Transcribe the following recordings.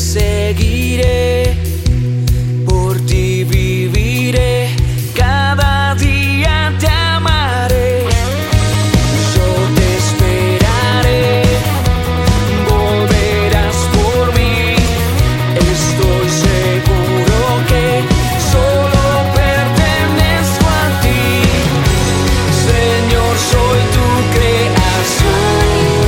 seguiré, por ti viviré, cada día te amaré. Yo te esperaré, volverás por mí. Estoy seguro que solo pertenezco a ti. Señor, soy tu creación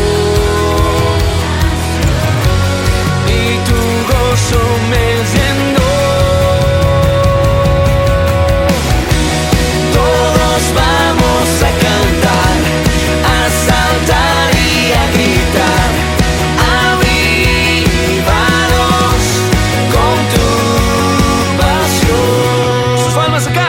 y tu gozo me llenó. Todos vamos a cantar, a saltar y a gritar. Avívanos con tu pasión. Sus palmas acá.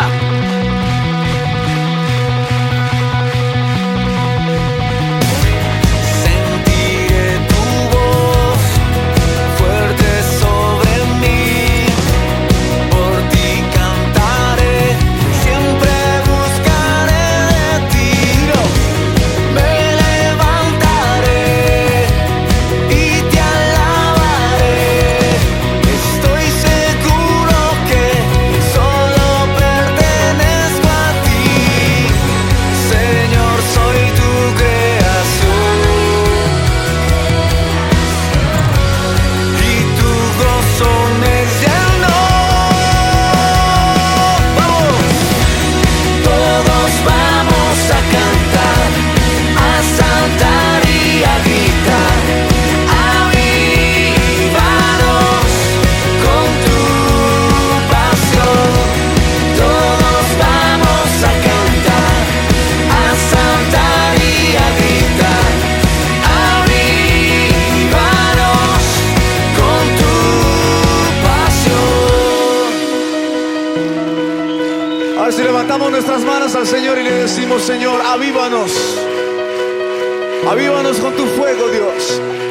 Sentiré tu voz fuerte sobre mí, por ti cantaré, siempre buscaré de ti. Me levantaré y te alabaré. Estoy seguro que solo pertenezco a ti. Señor, soy tu creación y tu gozo me llenó. ¡Vamos! Todos vamos a cantar, a saltar y a gritar. Avívanos con tu pasión. Todos vamos a cantar, a saltar y a gritar. Avívanos con tu pasión. A ver si levantamos nuestras manos al Señor y le decimos: Señor, avívanos. Avívanos con tu fuego, Dios.